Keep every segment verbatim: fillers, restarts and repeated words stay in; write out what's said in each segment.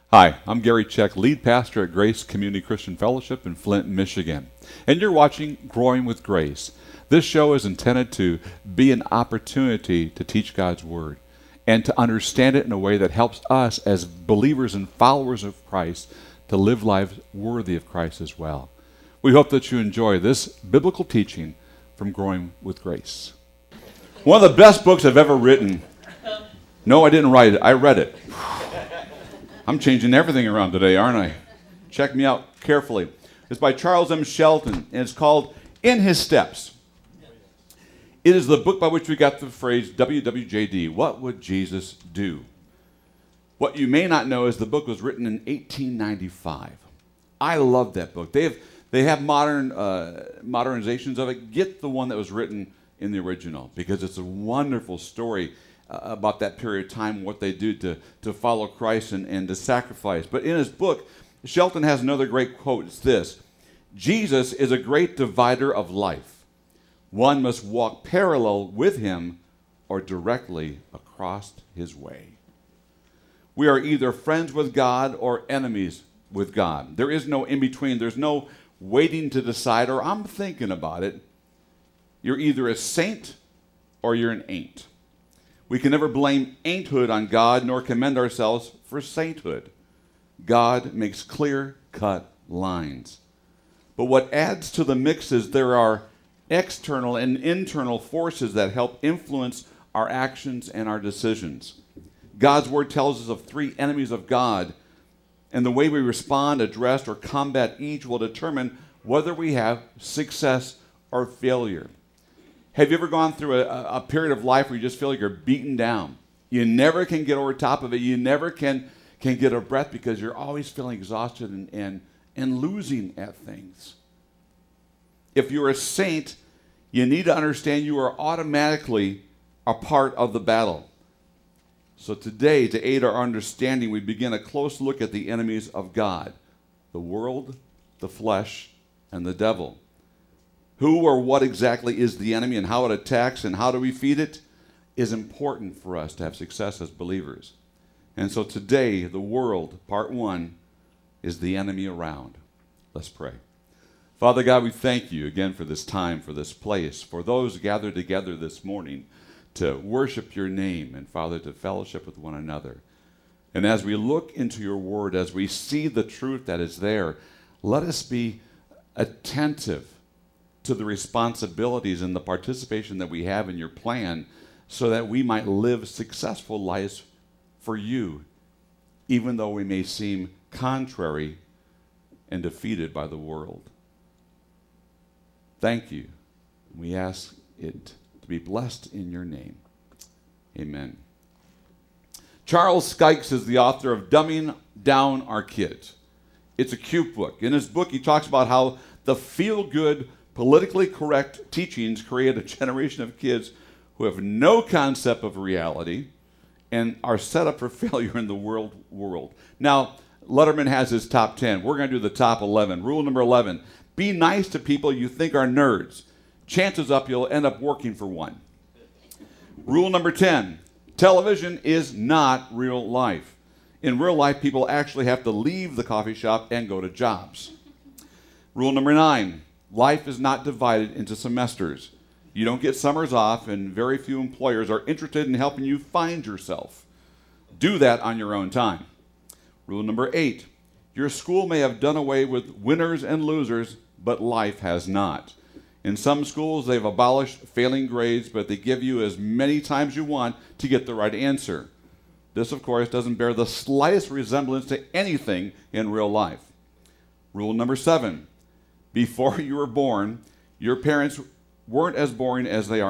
Hi, I'm Gary Check, lead pastor at Grace Community Christian Fellowship in Flint, Michigan. And you're watching Growing with Grace. This show is intended to be an opportunity to teach God's Word and to understand it in a way that helps us as believers and followers of Christ to live lives worthy of Christ as well. We hope that you enjoy this biblical teaching from Growing with Grace. One of the best books I've ever written. No, I didn't write it. I read it. I'm changing everything around today, aren't I? Check me out carefully. It's by Charles M. Shelton, and it's called In His Steps. It is the book by which we got the phrase W W J D, what would Jesus do? What you may not know is the book was written in eighteen ninety-five. I love that book. They have, they have modern uh, modernizations of it. Get the one that was written in the original, because it's a wonderful story uh, about that period of time, what they do to, to follow Christ and, and to sacrifice. But in his book, Shelton has another great quote. It's this: Jesus is a great divider of life. One must walk parallel with him or directly across his way. We are either friends with God or enemies with God. There is no in-between. There's no waiting to decide, or I'm thinking about it. You're either a saint or you're an ain't. We can never blame ain'thood on God nor commend ourselves for sainthood. God makes clear-cut lines. But what adds to the mix is there are external and internal forces that help influence our actions and our decisions. God's word tells us of three enemies of God, and the way we respond, address, or combat each will determine whether we have success or failure. Have you ever gone through a, a period of life where you just feel like you're beaten down? You never can get over top of it. You never can, can get a breath because you're always feeling exhausted and, and, and losing at things. If you're a saint, you need to understand you are automatically a part of the battle. So today, to aid our understanding, we begin a close look at the enemies of God: the world, the flesh, and the devil. Who or what exactly is the enemy and how it attacks and how do we defeat it is important for us to have success as believers. And so today, the world, part one, is the enemy around. Let's pray. Father God, we thank you again for this time, for this place, for those gathered together this morning to worship your name and, Father, to fellowship with one another. And as we look into your word, as we see the truth that is there, let us be attentive to the responsibilities and the participation that we have in your plan so that we might live successful lives for you, even though we may seem contrary and defeated by the world. Thank you. We ask it to be blessed in your name. Amen. Charles Skikes is the author of Dumbing Down Our Kids. It's a cute book. In his book, he talks about how the feel-good, politically correct teachings create a generation of kids who have no concept of reality and are set up for failure in the world world. Now, Letterman has his top ten. We're going to do the top eleven. Rule number eleven, be nice to people you think are nerds. Chances up you'll end up working for one. Rule number ten, television is not real life. In real life, people actually have to leave the coffee shop and go to jobs. Rule number nine, life is not divided into semesters. You don't get summers off, and very few employers are interested in helping you find yourself. Do that on your own time. Rule number eight, your school may have done away with winners and losers, but life has not. In some schools, they've abolished failing grades, but they give you as many times you want to get the right answer. This, of course, doesn't bear the slightest resemblance to anything in real life. Rule number seven, before you were born, your parents weren't as boring as they are.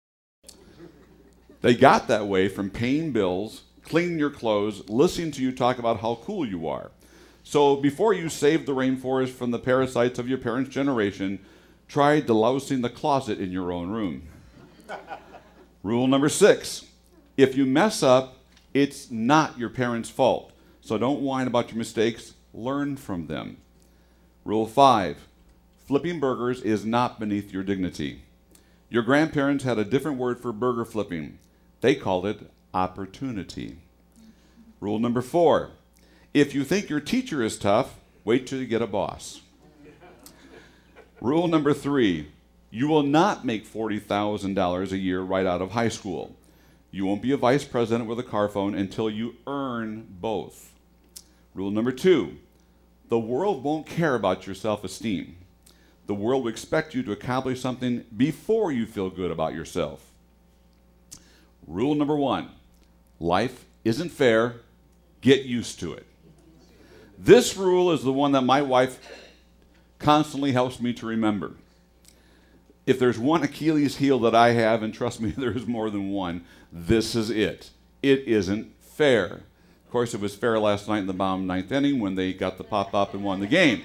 They got that way from paying bills, cleaning your clothes, listening to you talk about how cool you are. So before you saved the rainforest from the parasites of your parents' generation, try delousing the closet in your own room. Rule number six, if you mess up, it's not your parents' fault. So don't whine about your mistakes, learn from them. Rule five, flipping burgers is not beneath your dignity. Your grandparents had a different word for burger flipping. They called it opportunity. Rule number four, If you think your teacher is tough, wait till you get a boss. Rule number three, you will not make forty thousand dollars a year right out of high school. You won't be a vice president with a car phone until you earn both. Rule number two, the world won't care about your self-esteem. The world will expect you to accomplish something before you feel good about yourself. Rule number one, life isn't fair. Get used to it. This rule is the one that my wife constantly helps me to remember. If there's one Achilles heel that I have, and trust me, there's more than one, this is it. It isn't fair. Of course, it was fair last night in the bottom ninth inning when they got the pop-up and won the game.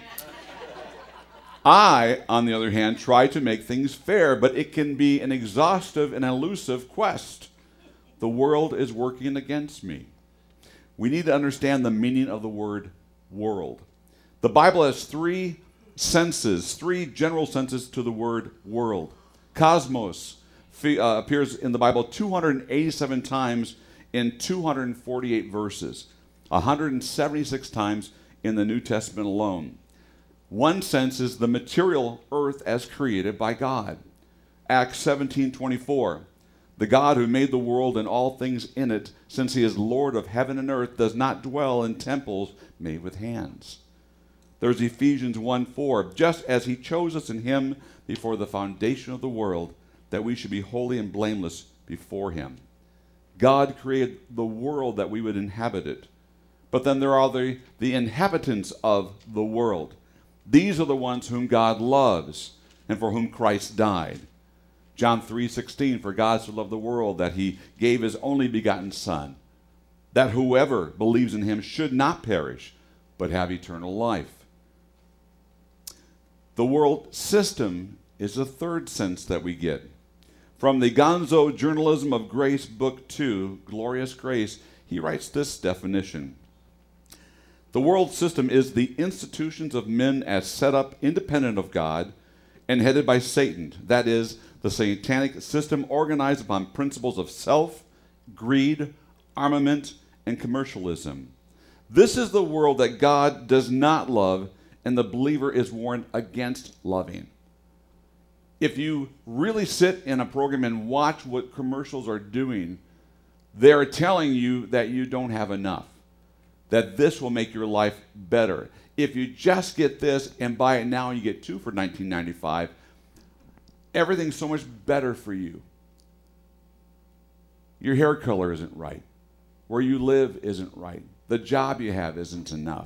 I, on the other hand, try to make things fair, but it can be an exhaustive and elusive quest. The world is working against me. We need to understand the meaning of the word world. The Bible has three senses, three general senses to the word world. Cosmos uh, appears in the Bible two hundred eighty-seven times in two hundred forty-eight verses, one hundred seventy-six times in the New Testament alone. One sense is the material earth as created by God. Acts seventeen twenty-four. The God who made the world and all things in it, since he is Lord of heaven and earth, does not dwell in temples made with hands. There's Ephesians one four. Just as he chose us in him before the foundation of the world, that we should be holy and blameless before him. God created the world that we would inhabit it. But then there are the, the inhabitants of the world. These are the ones whom God loves and for whom Christ died. John three sixteen, for God so loved the world that he gave his only begotten Son, that whoever believes in him should not perish, but have eternal life. The world system is the third sense that we get. From the Gonzo Journalism of Grace, Book two, Glorious Grace, he writes this definition. The world system is the institutions of men as set up independent of God and headed by Satan, that is, the satanic system organized upon principles of self, greed, armament, and commercialism. This is the world that God does not love and the believer is warned against loving. If you really sit in a program and watch what commercials are doing, they're telling you that you don't have enough, that this will make your life better. If you just get this and buy it now and you get two for nineteen ninety-five, everything's so much better for you. Your hair color isn't right. Where you live isn't right. The job you have isn't enough.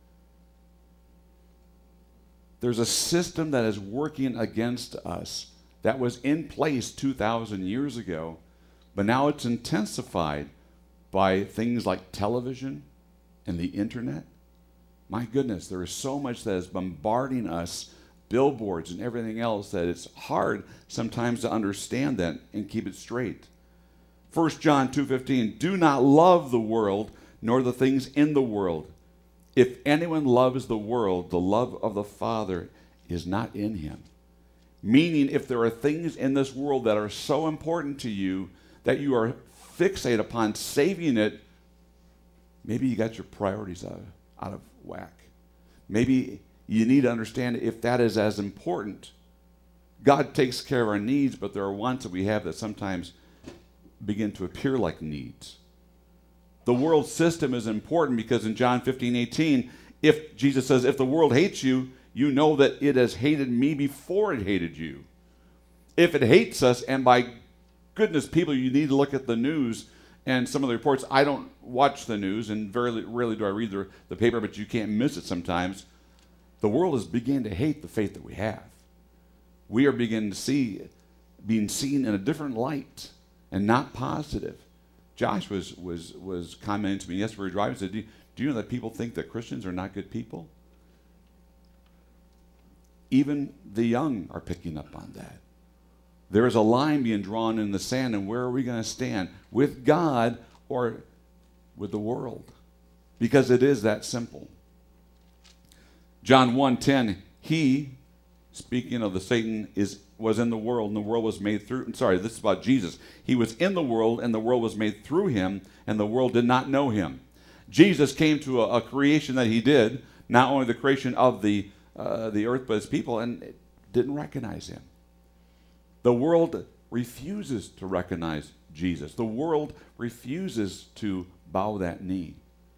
There's a system that is working against us that was in place two thousand years ago, but now it's intensified by things like television and the internet. My goodness, there is so much that is bombarding us, billboards and everything else, that it's hard sometimes to understand that and keep it straight. First John two fifteen, do not love the world nor the things in the world. If anyone loves the world, the love of the Father is not in him. Meaning, if there are things in this world that are so important to you that you are fixated upon saving it, maybe you got your priorities out of, out of whack. Maybe you need to understand if that is as important. God takes care of our needs, but there are wants that we have that sometimes begin to appear like needs. The world system is important because in John fifteen eighteen, if Jesus says, if the world hates you, you know that it has hated me before it hated you. If it hates us, and by goodness, people, you need to look at the news and some of the reports. I don't watch the news, and very rarely do I read the, the paper, but you can't miss it sometimes. The world is beginning to hate the faith that we have. We are beginning to see, being seen in a different light and not positive. Josh was was was commenting to me yesterday, we were driving, and said, do you, do you know that people think that Christians are not good people? Even the young are picking up on that. There is a line being drawn in the sand, and where are we going to stand? With God or with the world? Because it is that simple. John one ten, he, speaking of the Satan, is was in the world, and the world was made through, sorry, this is about Jesus. He was in the world, and the world was made through him, and the world did not know him. Jesus came to a, a creation that he did, not only the creation of the, uh, the earth, but his people, and it didn't recognize him. The world refuses to recognize Jesus. The world refuses to bow that knee.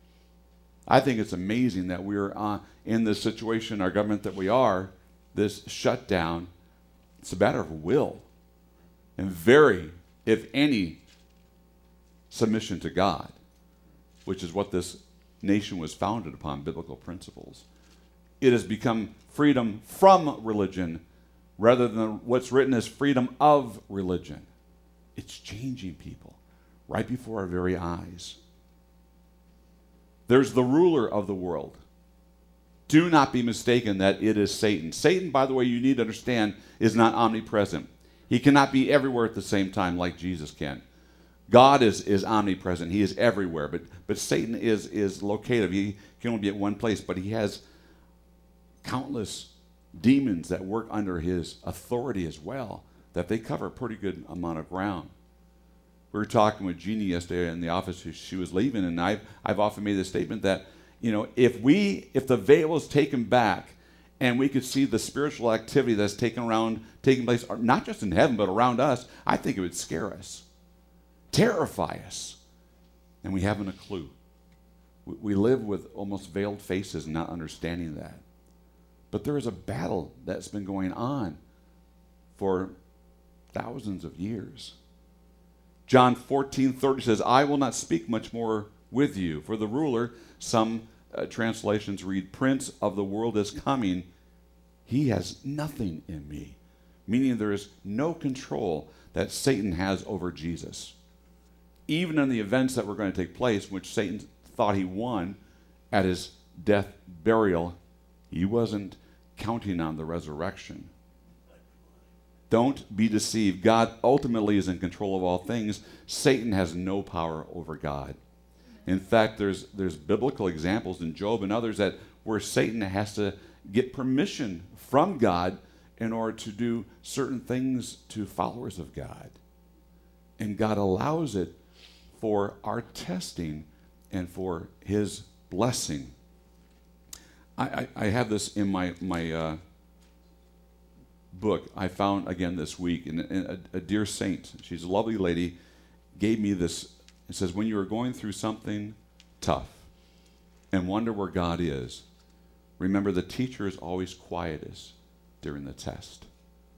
I think it's amazing that we're uh, in this situation, our government that we are, this shutdown. It's a matter of will. And very, if any, submission to God, which is what this nation was founded upon, biblical principles. It has become freedom from religion rather than what's written as freedom of religion. It's changing people right before our very eyes. There's the ruler of the world. Do not be mistaken that it is Satan. Satan, by the way, you need to understand, is not omnipresent. He cannot be everywhere at the same time like Jesus can. God is, is omnipresent. He is everywhere. But, but Satan is, is locative. He can only be at one place, but he has countless demons that work under his authority as well, that they cover a pretty good amount of ground. We were talking with Jeannie yesterday in the office. She was leaving, and I've, I've often made the statement that, you know, if we, if the veil is taken back and we could see the spiritual activity that's taken around, taking place, not just in heaven, but around us, I think it would scare us, terrify us, and we haven't a clue. We, we live with almost veiled faces and not understanding that. But there is a battle that's been going on for thousands of years. John fourteen thirty says, I will not speak much more with you, for the ruler, some uh, translations read, Prince of the world is coming. He has nothing in me, meaning there is no control that Satan has over Jesus. Even in the events that were going to take place, which Satan thought he won at his death, burial, he wasn't counting on the resurrection. Don't be deceived. God ultimately is in control of all things. Satan has no power over God. In fact, there's, there's biblical examples in Job and others that where Satan has to get permission from God in order to do certain things to followers of God. And God allows it for our testing and for his blessing. I, I, I have this in my, my uh, book I found again this week, and, and a, a dear saint, she's a lovely lady, gave me this. It says, when you are going through something tough and wonder where God is, remember the teacher is always quietest during the test.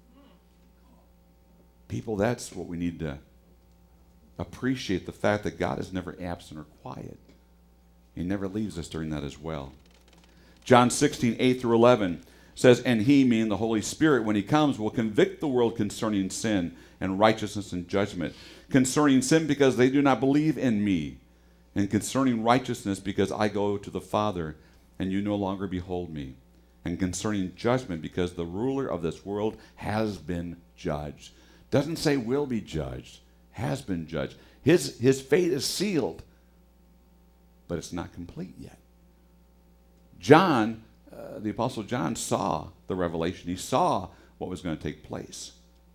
People, that's what we need to appreciate, the fact that God is never absent or quiet. He never leaves us during that as well. John sixteen, eight through eleven says, and he, meaning the Holy Spirit, when he comes, will convict the world concerning sin and righteousness and judgment. Concerning sin, because they do not believe in me. And concerning righteousness, because I go to the Father, and you no longer behold me. And concerning judgment, because the ruler of this world has been judged. Doesn't say will be judged, has been judged. His, his fate is sealed, but it's not complete yet. John, uh, the Apostle John, saw the revelation. He saw what was going to take place.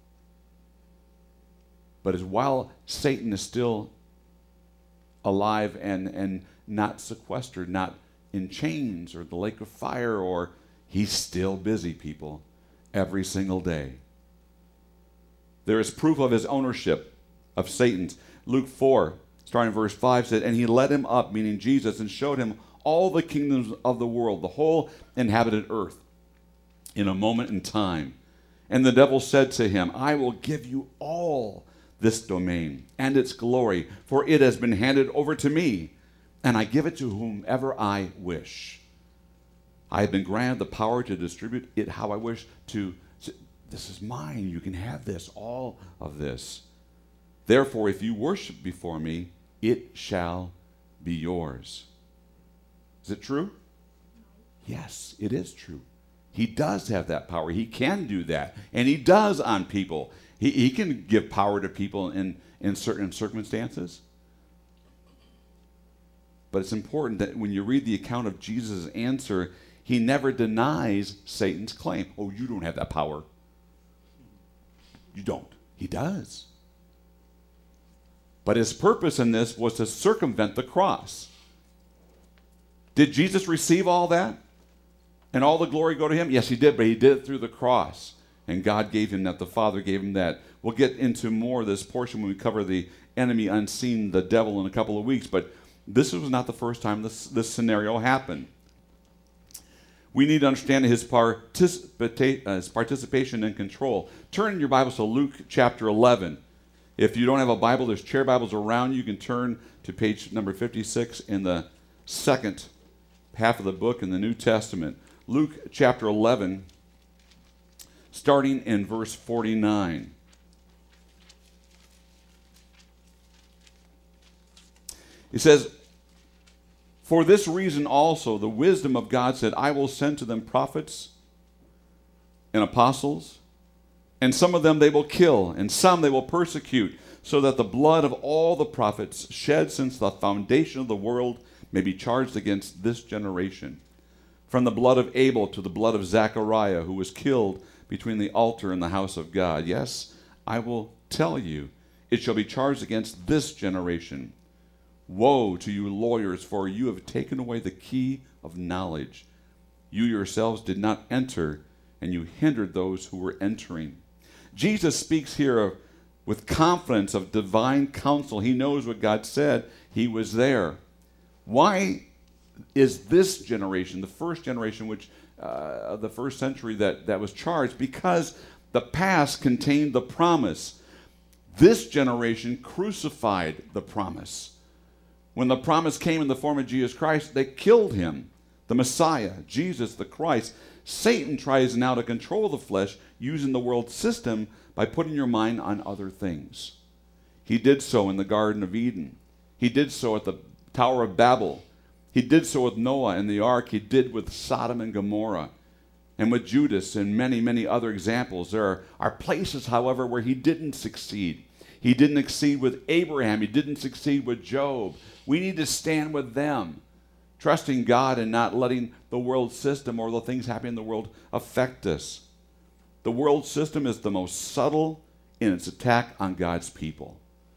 But as while Satan is still alive and, and not sequestered, not in chains or the lake of fire, or he's still busy, people, every single day. There is proof of his ownership of Satan's. Luke four, starting in verse five, said, and he led him up, meaning Jesus, and showed him all the kingdoms of the world, the whole inhabited earth, in a moment in time. And the devil said to him, I will give you all this domain and its glory, for it has been handed over to me, and I give it to whomever I wish. I have been granted the power to distribute it how I wish to. This is mine. You can have this, all of this. Therefore, if you worship before me, it shall be yours. Is it true? Yes, it is true. He does have that power. He can do that, and he does on people. He, he can give power to people in, in certain circumstances. But it's important that when you read the account of Jesus' answer, he never denies Satan's claim. Oh, you don't have that power. You don't. He does. But his purpose in this was to circumvent the cross. Did Jesus receive all that? And all the glory go to him? Yes, he did, but he did it through the cross. And God gave him that. The Father gave him that. We'll get into more of this portion when we cover the enemy unseen, the devil, in a couple of weeks. But this was not the first time this, this scenario happened. We need to understand his, participata- uh, his participation and control. Turn in your Bibles to Luke chapter eleven. If you don't have a Bible, there's chair Bibles around. You can turn to page number fifty-six in the second half of the book in the New Testament. Luke chapter eleven, starting in verse forty-nine. It says, "For this reason also the wisdom of God said, I will send to them prophets and apostles, and some of them they will kill, and some they will persecute, so that the blood of all the prophets shed since the foundation of the world may be charged against this generation. From the blood of Abel to the blood of Zechariah, who was killed between the altar and the house of God. Yes, I will tell you, it shall be charged against this generation. Woe to you lawyers, for you have taken away the key of knowledge. You yourselves did not enter, and you hindered those who were entering." Jesus speaks here with confidence of divine counsel. He knows what God said. He was there. Why is this generation, the first generation, which uh, of the first century that, that was charged? Because the past contained the promise. This generation crucified the promise. When the promise came in the form of Jesus Christ, they killed him, the Messiah, Jesus the Christ. Satan tries now to control the flesh using the world system by putting your mind on other things. He did so in the Garden of Eden. He did so at the Tower of Babel. He did so with Noah and the ark. He did with Sodom and Gomorrah, and with Judas and many, many other examples. There are, are places, however, where he didn't succeed. He didn't succeed with Abraham. He didn't succeed with Job. We need to stand with them, trusting God and not letting the world system or the things happening in the world affect us. The world system is the most subtle in its attack on God's people.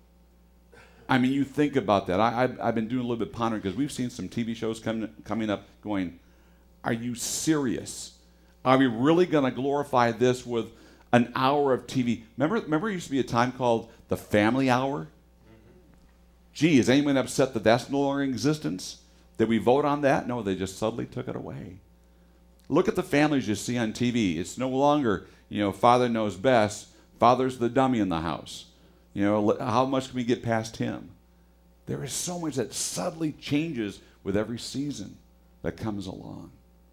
I mean, you think about that. I, I've, I've been doing a little bit pondering because we've seen some T V shows coming coming up going, are you serious? Are we really going to glorify this with an hour of T V? Remember, remember there used to be a time called the Family Hour? Gee, is anyone upset that that's no longer in existence? Did we vote on that? No, they just suddenly took it away. Look at the families you see on T V. It's no longer, you know, father knows best. Father's the dummy in the house. You know, how much can we get past him? There is so much that subtly changes with every season that comes along.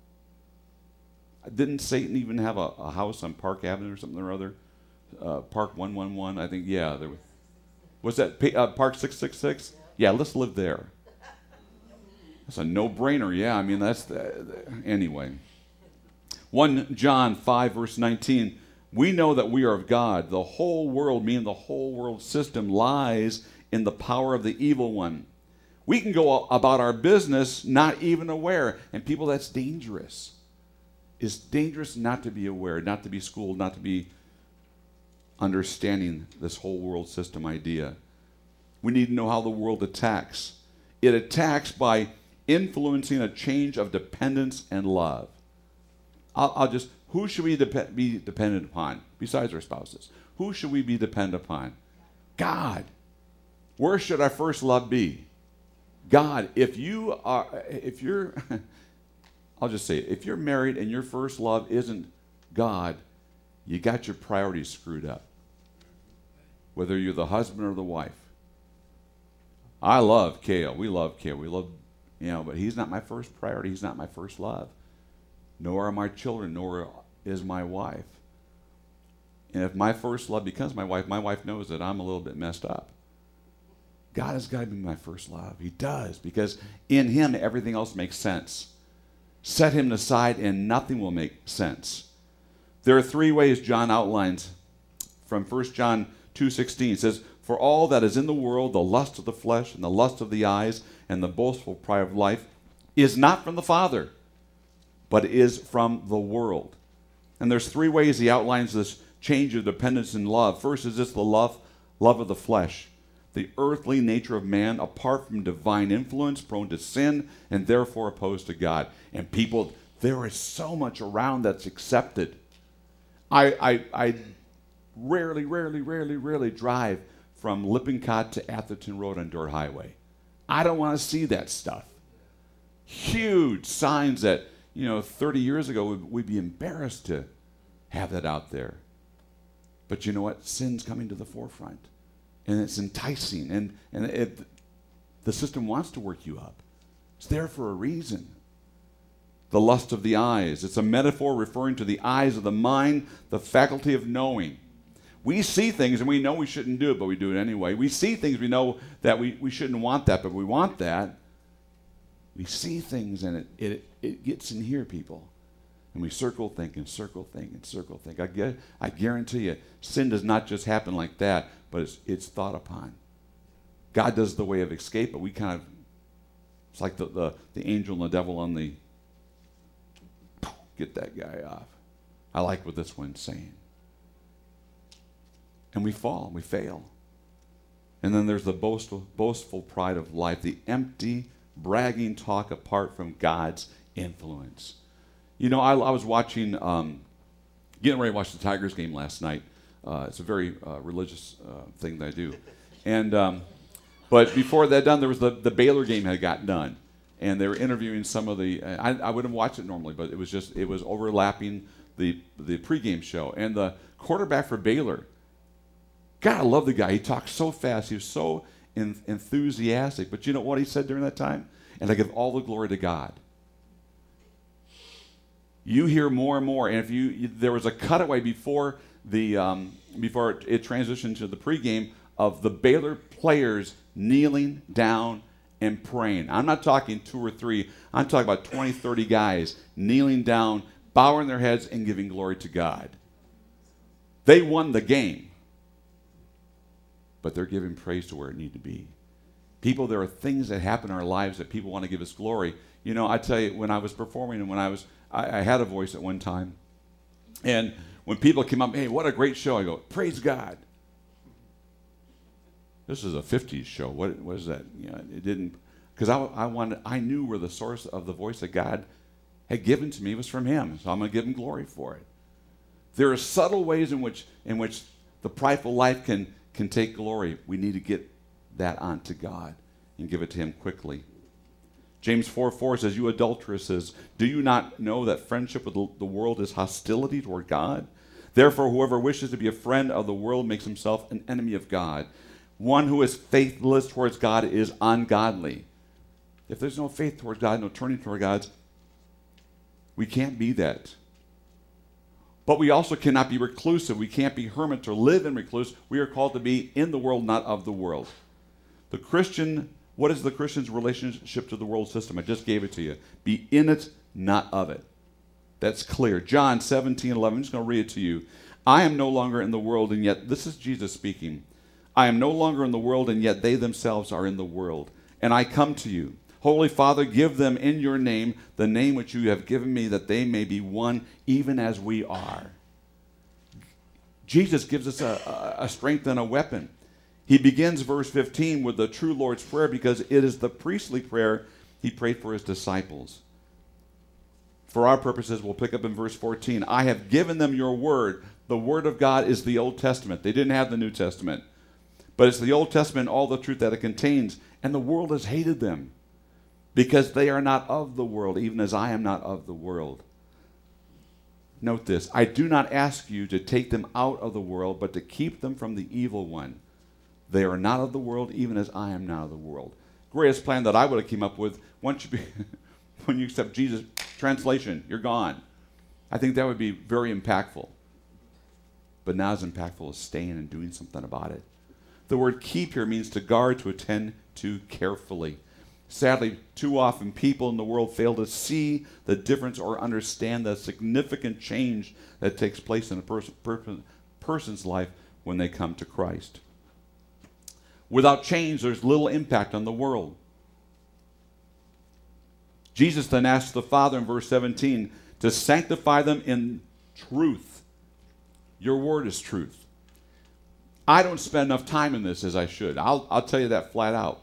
Didn't Satan even have a, a house on Park Avenue or something or other? Uh, Park one one one, I think, yeah. There was, was that uh, Park six six six? Yeah, let's live there. That's a no-brainer, yeah. I mean, that's, the, the, anyway. First John five, verse nineteen, we know that we are of God. The whole world, meaning the whole world system, lies in the power of the evil one. We can go about our business not even aware. And people, that's dangerous. It's dangerous not to be aware, not to be schooled, not to be understanding this whole world system idea. We need to know how the world attacks. It attacks by influencing a change of dependence and love. I'll, I'll just, who should we dep- be dependent upon besides our spouses? Who should we be dependent upon? God. Where should our first love be? God. If you are, if you're, I'll just say it, if you're married and your first love isn't God, you got your priorities screwed up. Whether you're the husband or the wife. I love Cale. We love Cale. We love, you know, but he's not my first priority. He's not my first love. Nor are my children, nor is my wife. And if my first love becomes my wife, my wife knows that I'm a little bit messed up. God has got to be my first love. He does, because in him everything else makes sense. Set him aside and nothing will make sense. There are three ways John outlines from First John two sixteen. It says, "For all that is in the world, the lust of the flesh and the lust of the eyes and the boastful pride of life is not from the Father, but is from the world." And there's three ways he outlines this change of dependence and love. First is this, the love, love of the flesh. the earthly nature of man apart from divine influence, prone to sin, and therefore opposed to God. And people, there is so much around that's accepted. I, I, I rarely, rarely, rarely, rarely drive from Lippincott to Atherton Road on Dirt Highway. I don't want to see that stuff. Huge signs that, you know, thirty years ago, we'd, we'd be embarrassed to have that out there. But you know what? Sin's coming to the forefront. And it's enticing. And, and it, the system wants to work you up. It's there for a reason. The lust of the eyes. It's a metaphor referring to the eyes of the mind, the faculty of knowing. We see things and we know we shouldn't do it, but we do it anyway. We see things, we know that we, we shouldn't want that, but we want that. We see things and it, it, it gets in here, people. And we circle think and circle think and circle think. I, get, I guarantee you, sin does not just happen like that, but it's, it's thought upon. God does the way of escape, but we kind of, it's like the, the, the angel and the devil on the, get that guy off. I like what this one's saying. And we fall, we fail. And then there's the boastful, boastful pride of life, the empty, bragging talk apart from God's influence. You know, I, I was watching, um, getting ready to watch the Tigers game last night. Uh, it's a very uh, religious uh, thing that I do. And um, but before that done, there was the, the Baylor game had got done. And they were interviewing some of the, I, I wouldn't watch it normally, but it was just, it was overlapping the, the pregame show. And the quarterback for Baylor, God, I love the guy. He talked so fast. He was so en- enthusiastic. But you know what he said during that time? And I give all the glory to God. You hear more and more. And if you, you there was a cutaway before the um, before it, it transitioned to the pregame of the Baylor players kneeling down and praying. I'm not talking two or three. I'm talking about twenty, thirty guys kneeling down, bowing their heads, and giving glory to God. They won the game. But they're giving praise to where it needs to be. People, there are things that happen in our lives that people want to give us glory. You know, I tell you, when I was performing and when I was, I, I had a voice at one time. And when people came up, hey, what a great show, I go, praise God. This is a fifties show. What was that? You know, it didn't, because I, I wanted, I knew where the source of the voice that God had given to me was from Him. So I'm going to give Him glory for it. There are subtle ways in which, in which the prideful life can can take glory. We need to get that onto God and give it to Him quickly. James four four says, you adulteresses, do you not know that friendship with the world is hostility toward God? Therefore, whoever wishes to be a friend of the world makes himself an enemy of God. One who is faithless towards God is ungodly. If there's no faith towards God, no turning toward God, we can't be that. But we also cannot be reclusive. We can't be hermits or live in recluse. We are called to be in the world, not of the world. The Christian, what is the Christian's relationship to the world system? I just gave it to you. Be in it, not of it. That's clear. John seventeen eleven, I'm just going to read it to you. I am no longer in the world, and yet, this is Jesus speaking. I am no longer in the world, and yet they themselves are in the world. And I come to you. Holy Father, give them in your name the name which you have given me, that they may be one even as we are. Jesus gives us a, a, a strength and a weapon. He begins verse fifteen with the true Lord's Prayer because it is the priestly prayer He prayed for His disciples. For our purposes, we'll pick up in verse fourteen. I have given them your word. The word of God is the Old Testament. They didn't have the New Testament. But it's the Old Testament, all the truth that it contains. And the world has hated them, because they are not of the world, even as I am not of the world. Note this, I do not ask you to take them out of the world, but to keep them from the evil one. They are not of the world, even as I am not of the world. Greatest plan that I would have came up with, once you be, when you accept Jesus, translation, you're gone. I think that would be very impactful. But not as impactful as staying and doing something about it. The word keep here means to guard, to attend to carefully. Sadly, too often people in the world fail to see the difference or understand the significant change that takes place in a pers- per- person's life when they come to Christ. Without change, there's little impact on the world. Jesus then asks the Father in verse seventeen to sanctify them in truth. Your word is truth. I don't spend enough time in this as I should. I'll, I'll tell you that flat out.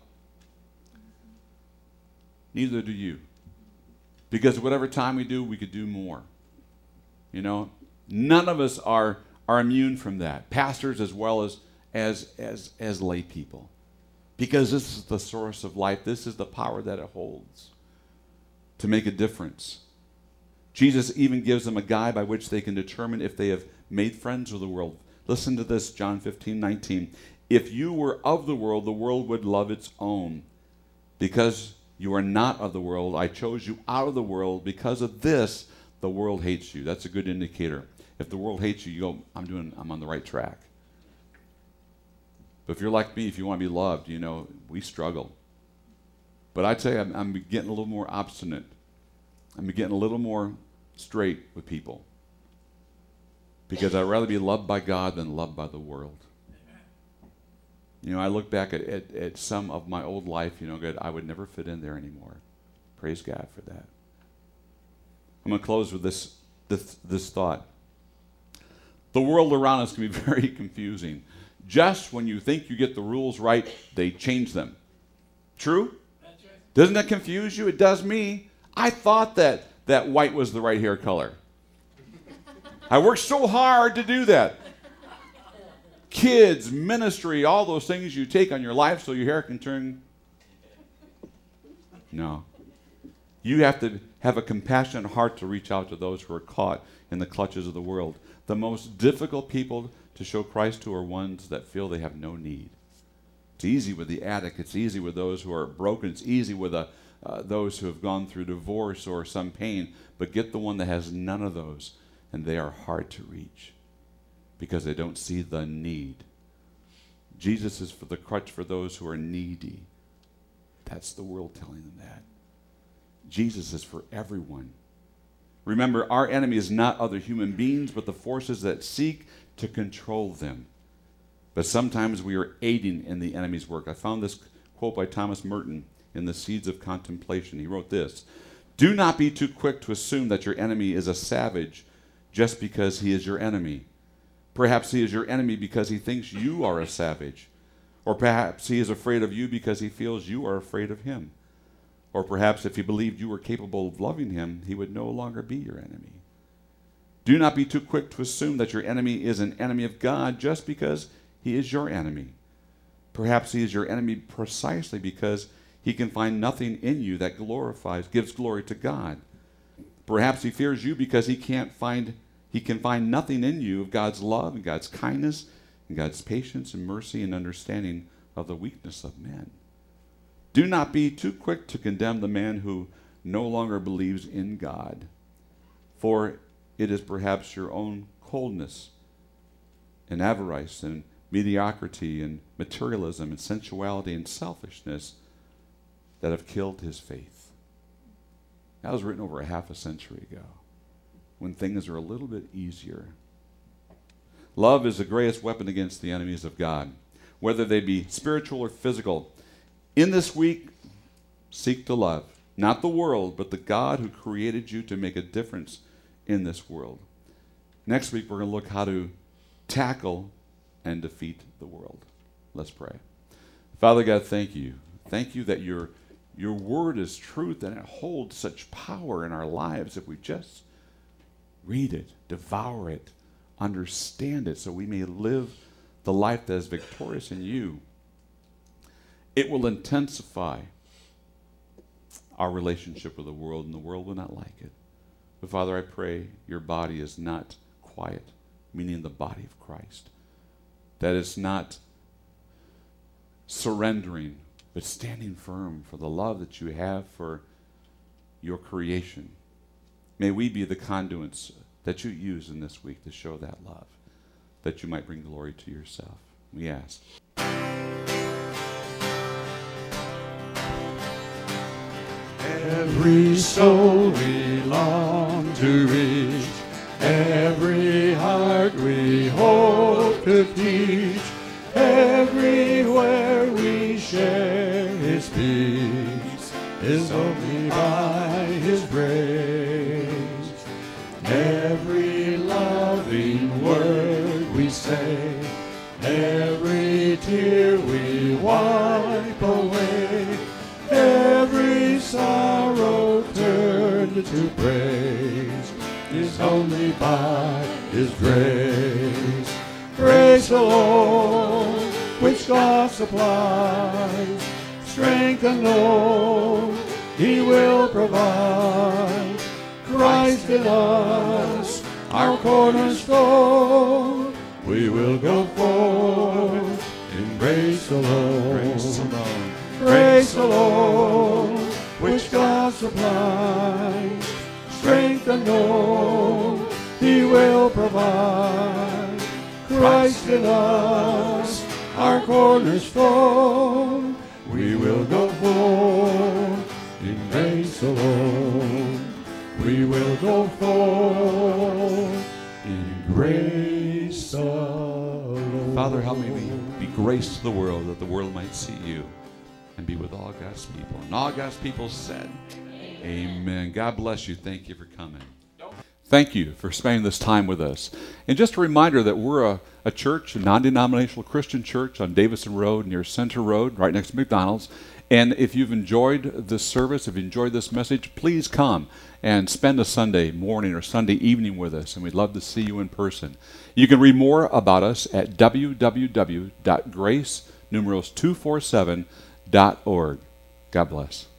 Neither do you. Because whatever time we do, we could do more. You know, none of us are, are immune from that. Pastors as well as, as, as, as lay people. Because this is the source of life. This is the power that it holds to make a difference. Jesus even gives them a guide by which they can determine if they have made friends with the world. Listen to this, John fifteen nineteen. If you were of the world, the world would love its own. Because you are not of the world, I chose you out of the world. Because of this, the world hates you. That's a good indicator. If the world hates you, you go, I'm doing, I'm on the right track. But if you're like me, if you want to be loved, you know, we struggle. But I tell you, I'm, I'm getting a little more obstinate. I'm getting a little more straight with people. Because I'd rather be loved by God than loved by the world. Amen. You know, I look back at, at, at some of my old life, you know, God, I would never fit in there anymore. Praise God for that. I'm going to close with this, this, this thought. The world around us can be very confusing. Just when you think you get the rules right, they change them. True? That's right. Doesn't that confuse you? It does me. I thought that, that white was the right hair color. I worked so hard to do that. Kids, ministry, all those things you take on your life so your hair can turn. No. You have to have a compassionate heart to reach out to those who are caught in the clutches of the world. The most difficult people to show Christ to are ones that feel they have no need. It's easy with the addict. It's easy with those who are broken. It's easy with a, uh, those who have gone through divorce or some pain. But get the one that has none of those. And they are hard to reach because they don't see the need. Jesus is for the crutch for those who are needy. That's the world telling them that. Jesus is for everyone. Remember, our enemy is not other human beings, but the forces that seek to control them. But sometimes we are aiding in the enemy's work. I found this quote by Thomas Merton in The Seeds of Contemplation. He wrote this: "Do not be too quick to assume that your enemy is a savage just because he is your enemy. Perhaps he is your enemy because he thinks you are a savage. Or perhaps he is afraid of you because he feels you are afraid of him. Or perhaps if he believed you were capable of loving him, he would no longer be your enemy. Do not be too quick to assume that your enemy is an enemy of God just because he is your enemy. Perhaps he is your enemy precisely because he can find nothing in you that glorifies, gives glory to God. Perhaps he fears you because he can't find, he can find nothing in you of God's love and God's kindness and God's patience and mercy and understanding of the weakness of men. Do not be too quick to condemn the man who no longer believes in God, for it is perhaps your own coldness and avarice and mediocrity and materialism and sensuality and selfishness that have killed his faith." That was written over a half a century ago, when things are a little bit easier. Love is the greatest weapon against the enemies of God, whether they be spiritual or physical. In this week, seek to love, not the world, but the God who created you to make a difference in this world. Next week, we're going to look how to tackle and defeat the world. Let's pray. Father God, thank you. Thank you that you're Your word is truth, and it holds such power in our lives if we just read it, devour it, understand it, so we may live the life that is victorious in you. It will intensify our relationship with the world, and the world will not like it. But Father, I pray your body is not quiet, meaning the body of Christ, that it's not surrendering, but standing firm for the love that you have for your creation. May we be the conduits that you use in this week to show that love, that you might bring glory to yourself. We ask. Every soul we long to reach, every heart we hope to teach, everywhere we share his peace is only by his grace. Every loving word we say, every to praise is only by His grace. Grace alone, which God supplies, strength alone He will provide. Christ in us, our cornerstone, we will go forth in grace alone. Grace alone. Grace alone, which God supplies, strength alone He will provide. Christ in us, our cornerstone, we will go forth in grace alone. We will go forth in grace alone. Father, help me be grace to the world, that the world might see you and be with all God's people. And all God's people said, amen. God bless you. Thank you for coming. Thank you for spending this time with us. And just a reminder that we're a, a church, a non-denominational Christian church on Davison Road near Center Road, right next to McDonald's. And if you've enjoyed this service, if you enjoyed this message, please come and spend a Sunday morning or Sunday evening with us, and we'd love to see you in person. You can read more about us at w w w dot grace numerals two forty-seven dot org. God bless.